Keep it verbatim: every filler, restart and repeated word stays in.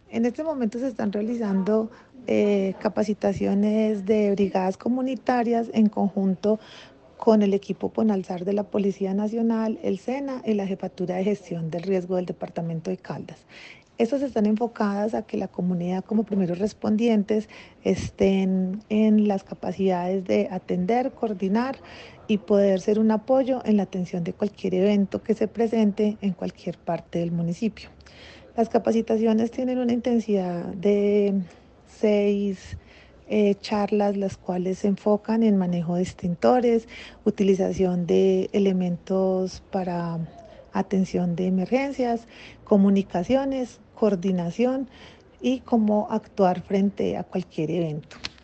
En este momento se están realizando eh, capacitaciones de brigadas comunitarias en conjunto con el equipo Ponalzar de la Policía Nacional, el SENA y la Jefatura de Gestión del Riesgo del Departamento de Caldas. Estas están enfocadas a que la comunidad como primeros respondientes estén en las capacidades de atender, coordinar y poder ser un apoyo en la atención de cualquier evento que se presente en cualquier parte del municipio. Las capacitaciones tienen una intensidad de seis eh, charlas, las cuales se enfocan en manejo de extintores, utilización de elementos para atención de emergencias, comunicaciones, coordinación y cómo actuar frente a cualquier evento.